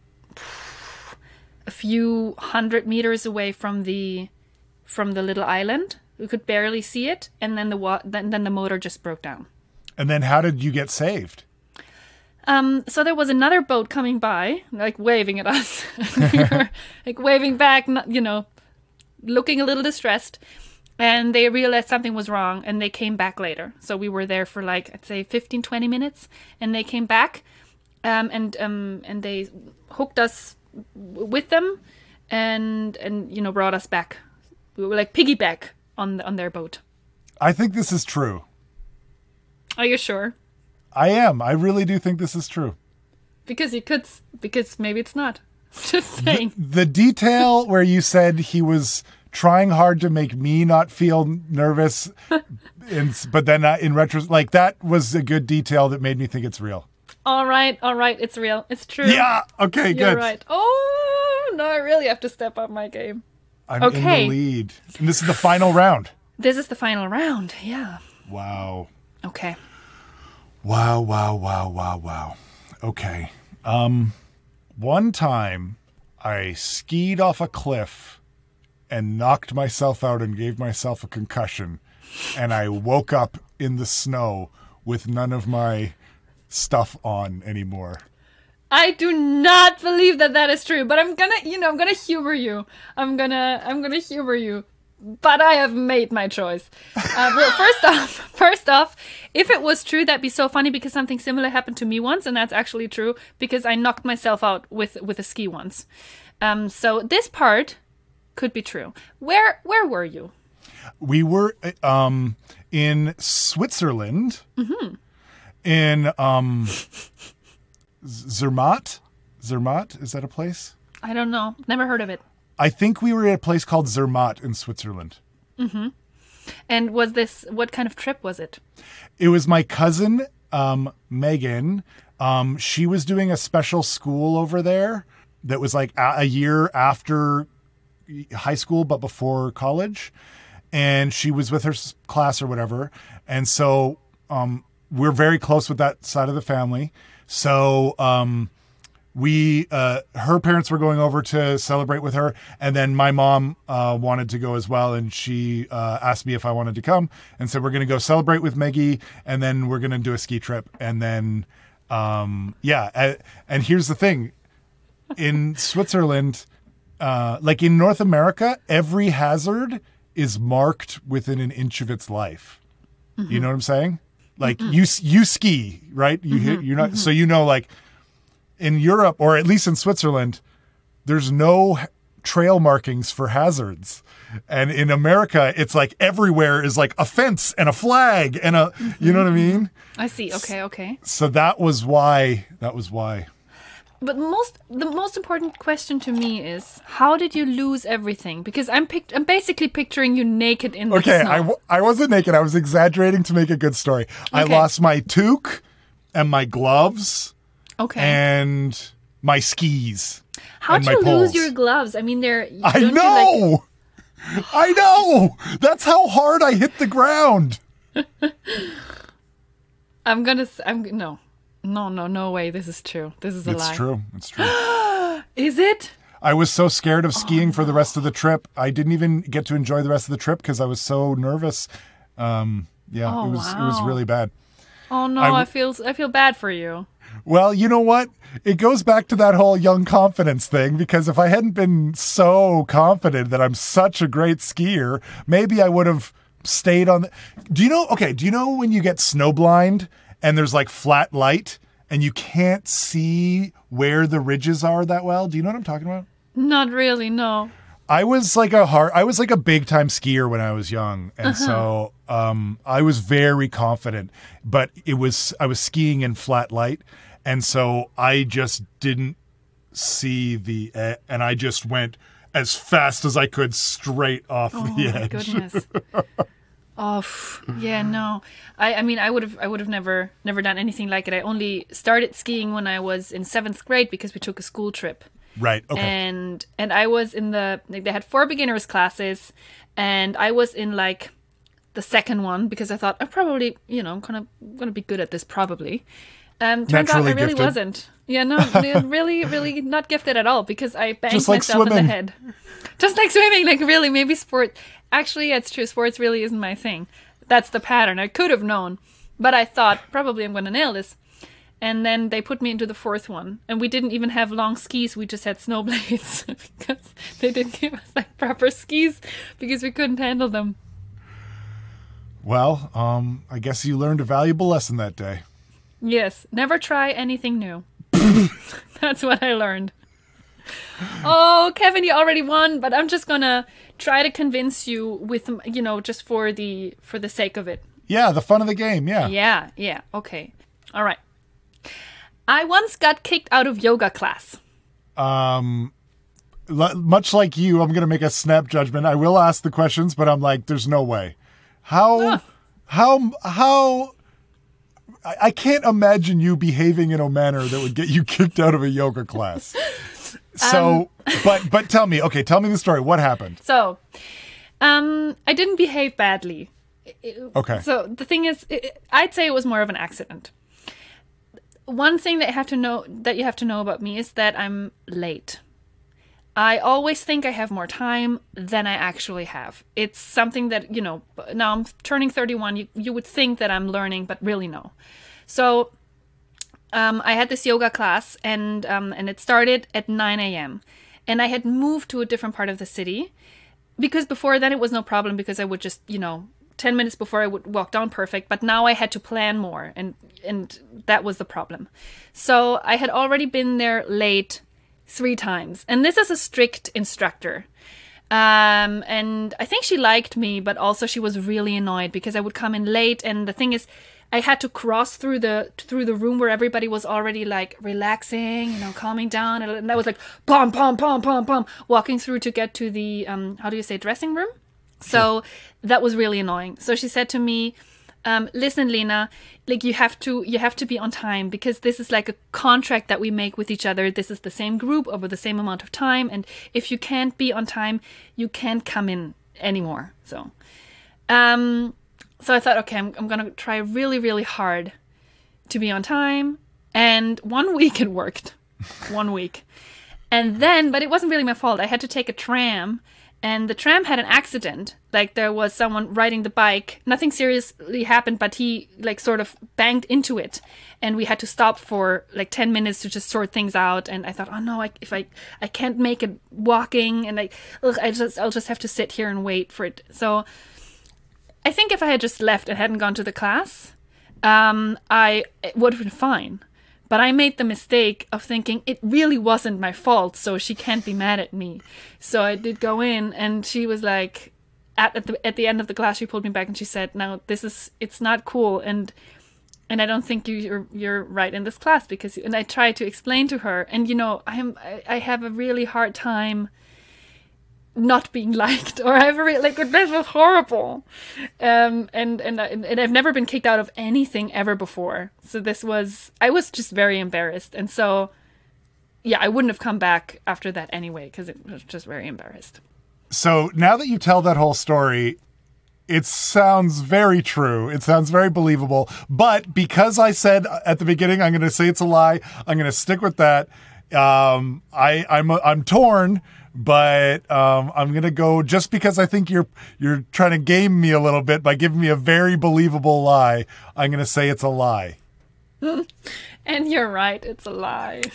a few hundred meters away from the from the little island. We could barely see it, and then the wa- then, then the motor just broke down. And then how did you get saved? Um, so there was another boat coming by, like waving at us. We were like waving back, not- you know, looking a little distressed. And they realized something was wrong, and they came back later. So we were there for like, I'd say fifteen, twenty minutes, and they came back. Um, and um, and they hooked us w- with them, and and you know brought us back. We were like piggyback on on their boat. I think this is true. Are you sure? I am. I really do think this is true. Because you could, s- because maybe it's not. Just saying. The detail where you said he was trying hard to make me not feel nervous, and, but then uh, in retro, like that was a good detail that made me think it's real. All right, all right, it's real. It's true. Yeah. Okay. You're Good. right. Oh no, I really have to step up my game. I'm Okay. in the lead, and this is the final round. This is the final round. Yeah. Wow. Okay. Wow. Wow. Wow. Wow. Wow. Okay. Um, one time I skied off a cliff and knocked myself out and gave myself a concussion, and I woke up in the snow with none of my stuff on anymore. I do not believe that that is true, but I'm gonna, you know, I'm gonna humor you. I'm gonna, I'm gonna humor you. But I have made my choice. Uh, well, first off, first off, if it was true, that'd be so funny because something similar happened to me once, and that's actually true because I knocked myself out with with a ski once. Um, so this part could be true. Where where were you? We were um, in Switzerland, Mm-hmm. in um, Zermatt. Zermatt, is that a place? I don't know. Never heard of it. I think we were at a place called Zermatt in Switzerland. And was this, what kind of trip was it? It was my cousin, um, Megan. Um, she was doing a special school over there that was like a, a year after high school, but before college. And she was with her s- class or whatever. And so um, we're very close with that side of the family. So um, we, uh, her parents were going over to celebrate with her. And then my mom uh, wanted to go as well. And she uh, asked me if I wanted to come and said, we're going to go celebrate with Maggie. And then we're going to do a ski trip. And then, um, yeah. Uh, and here's the thing. In Switzerland, uh, like in North America, every hazard is marked within an inch of its life. Mm-hmm. You know what I'm saying? Like mm-hmm. you, you ski, right? You, mm-hmm. you're not, mm-hmm. so you know, like in Europe or at least in Switzerland, there's no trail markings for hazards. And in America, it's like everywhere is like a fence and a flag and a, mm-hmm. you know what I mean? I see. Okay. Okay. So that was why, that was why. But most the most important question to me is, how did you lose everything? Because I'm pict- I'm basically picturing you naked in the okay, snow. I, w- I wasn't naked. I was exaggerating to make a good story. Okay. I lost my toque and my gloves okay. and my skis. How'd and my you poles. lose your gloves? I mean, they're... I don't know! You, like, I know! That's how hard I hit the ground. I'm gonna. s- I'm no, no, no, no way. This is true. This is a It's lie. true. It's true. Is it? I was so scared of skiing for the rest of the trip. I didn't even get to enjoy the rest of the trip because I was so nervous. Um, yeah, Oh, it was it was wow. really bad. Oh no, I I, w- feel. I feel bad for you. Well, you know what? It goes back to that whole young confidence thing because if I hadn't been so confident that I'm such a great skier, maybe I would have stayed on the... Do you know, okay, do you know when you get snowblind and there's like flat light and you can't see where the ridges are that well? Do you know what I'm talking about? Not really. No. I was like a hard, I was like a big time skier when I was young. And so um, I was very confident, but it was, I was skiing in flat light. And so I just didn't see the, uh, and I just went as fast as I could straight off Oh the my edge. goodness. Oh pff, yeah, no. I, I mean, I would have, I would have never, never done anything like it. I only started skiing when I was in seventh grade because we took a school trip. Right. Okay. And and I was in the like they had four beginners classes, and I was in like the second one because I thought I probably you know I'm gonna gonna be good at this probably. Um, turns Naturally out I really gifted. wasn't. Yeah, no, really, really not gifted at all because I banged Just like myself in swimming. the head. Just like swimming, like really, maybe sport. Actually, it's true. Sports really isn't my thing. That's the pattern. I could have known, but I thought probably I'm gonna nail this. And then they put me into the fourth one. And we didn't even have long skis. We just had snow blades because they didn't give us like proper skis because we couldn't handle them. Well, um, I guess you learned a valuable lesson that day. Yes, never try anything new. That's what I learned. Oh, Kevin, you already won, but I'm just gonna try to convince you with, you know, just for the for the sake of it. Yeah, the fun of the game. Yeah. Yeah, yeah, okay. All right. I once got kicked out of yoga class. Um, l- much like you, I'm going to make a snap judgment. I will ask the questions, but I'm like, there's no way. How, Ah. how, how, I, I can't imagine you behaving in a manner that would get you kicked out of a yoga class. So, but, but tell me, okay, tell me the story. What happened? So, um, I didn't behave badly. Okay. So the thing is, it, I'd say it was more of an accident. One thing that you have to know that you have to know about me is that I'm late. I always think I have more time than I actually have. It's something that, you know, now I'm turning thirty-one. You, you would think that I'm learning, but really no. So um, I had this yoga class and um, and it started at nine a.m. And I had moved to a different part of the city because before then it was no problem because I would just, you know, ten minutes before I would walk down perfect, but now I had to plan more and and that was the problem. So I had already been there late three times. And this is a strict instructor. Um, and I think she liked me, but also she was really annoyed because I would come in late. And the thing is, I had to cross through the through the room where everybody was already like relaxing, you know, calming down. And that was like, pom, pom, pom, pom, pom, walking through to get to the, um, how do you say, dressing room? So that was really annoying. So she said to me, um, listen, Lena, like you have to you have to be on time because this is like a contract that we make with each other. This is the same group over the same amount of time. And if you can't be on time, you can't come in anymore. So um, so I thought, okay, I'm, I'm going to try really, really hard to be on time. And one week it worked. One week. And then, but it wasn't really my fault. I had to take a tram. And the tram had an accident. Like there was someone riding the bike. Nothing seriously happened, but he like sort of banged into it. And we had to stop for like ten minutes to just sort things out. And I thought, oh no, I, if I, I can't make it walking and I, ugh, I just, I'll just have to sit here and wait for it. So I think if I had just left and hadn't gone to the class, um, I it would have been fine. But I made the mistake of thinking it really wasn't my fault, so she can't be mad at me. So I did go in, and she was like, at, at the at the end of the class, she pulled me back and she said, "Now this is it's not cool, and and I don't think you, you're you're right in this class because." And I tried to explain to her, and you know, I am I, I have a really hard time not being liked, or I have a re- like this was horrible, um, and and and I've never been kicked out of anything ever before. So this was I was just very embarrassed, and so yeah, I wouldn't have come back after that anyway because it was just very embarrassed. So now that you tell that whole story, it sounds very true. It sounds very believable. But because I said at the beginning, I'm going to say it's a lie, I'm going to stick with that. Um, I, I'm I'm torn, but um, I'm going to go just because I think you're you're trying to game me a little bit by giving me a very believable lie. I'm going to say it's a lie. And you're right. It's a lie.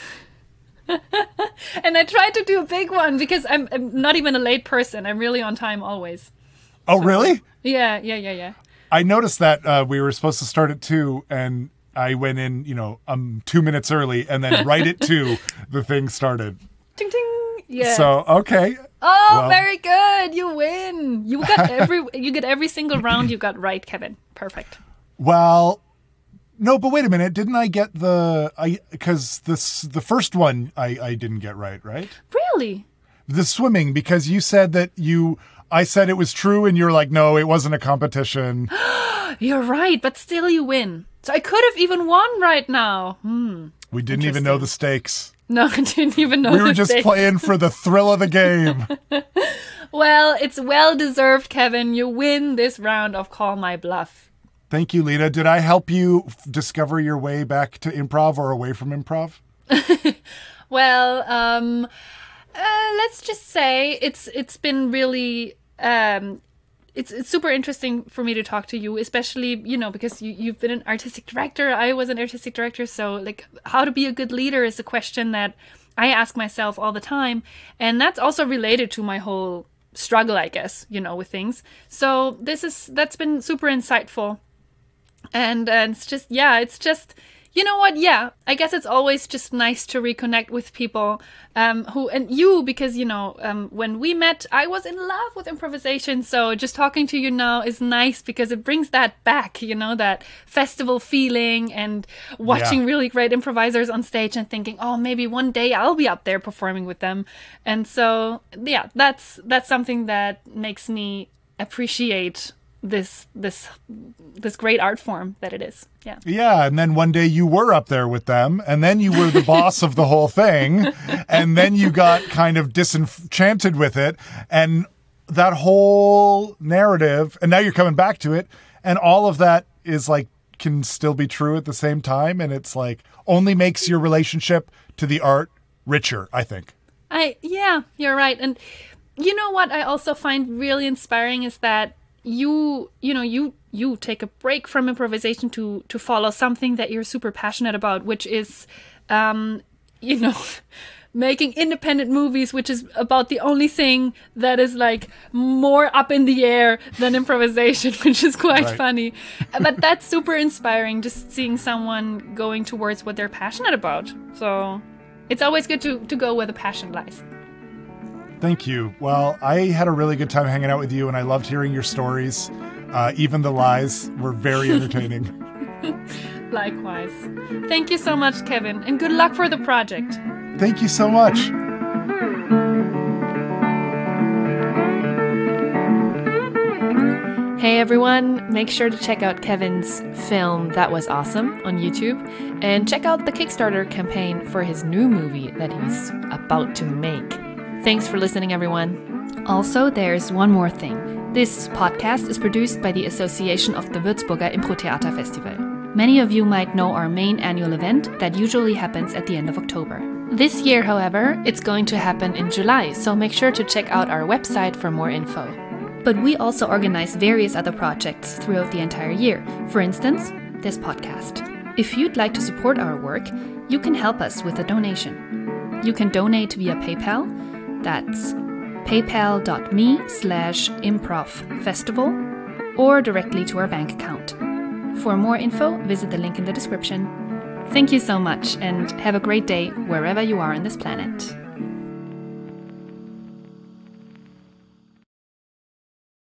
And I tried to do a big one because I'm, I'm not even a late person. I'm really on time always. Oh, so, really? Yeah, yeah, yeah, yeah. I noticed that uh, we were supposed to start at two, and I went in, you know, um, two minutes early, and then right at two, the thing started. Ting, ting. Yeah. So, okay. Oh, well. Very good. You win. You got every you get every single round you got right, Kevin. Perfect. Well, no, but wait a minute. Didn't I get the I because this the first one I, I didn't get right, right? Really? The swimming, because you said that you I said it was true and you're like, no, it wasn't a competition. You're right, but still you win. So I could have even won right now. Hmm. We didn't even know the stakes. No, I didn't even know We the were just stakes. playing for the thrill of the game. Well, it's well deserved, Kevin. You win this round of Call My Bluff. Thank you, Lena. Did I help you f- discover your way back to improv or away from improv? Well, um, uh, let's just say it's it's been really um, it's it's super interesting for me to talk to you, especially you know because you you've been an artistic director. I was an artistic director, so like how to be a good leader is a question that I ask myself all the time, and that's also related to my whole struggle, I guess, you know, with things. So this is that's been super insightful. And uh, it's just, yeah, it's just, you know what? Yeah, I guess it's always just nice to reconnect with people um, who, and you, because, you know, um, when we met, I was in love with improvisation. So just talking to you now is nice because it brings that back, you know, that festival feeling and watching Yeah. really great improvisers on stage and thinking, oh, maybe one day I'll be up there performing with them. And so, yeah, that's, that's something that makes me appreciate this this this great art form that it is. Yeah. Yeah, and then one day you were up there with them, and then you were the boss of the whole thing, and then you got kind of disenchanted with it, and that whole narrative, and now you're coming back to it, and all of that is like can still be true at the same time, and it's like only makes your relationship to the art richer, I think. I yeah, you're right. And you know what I also find really inspiring is that you you know you you take a break from improvisation to to follow something that you're super passionate about, which is um you know making independent movies, which is about the only thing that is like more up in the air than improvisation, which is quite Right. funny. But that's super inspiring, just seeing someone going towards what they're passionate about. So it's always good to to go where the passion lies. Thank you. Well, I had a really good time hanging out with you, and I loved hearing your stories. Uh, even the lies were very entertaining. Likewise. Thank you so much, Kevin, and good luck for the project. Thank you so much. Hey everyone, make sure to check out Kevin's film That Was Awesome on YouTube, and check out the Kickstarter campaign for his new movie that he's about to make. Thanks for listening, everyone. Also, there's one more thing. This podcast is produced by the Association of the Würzburger Impro-Theater Festival. Many of you might know our main annual event that usually happens at the end of October. This year, however, it's going to happen in July, so make sure to check out our website for more info. But we also organize various other projects throughout the entire year. For instance, this podcast. If you'd like to support our work, you can help us with a donation. You can donate via PayPal. That's paypal.me slash improvfestival or directly to our bank account. For more info, visit the link in the description. Thank you so much and have a great day wherever you are on this planet.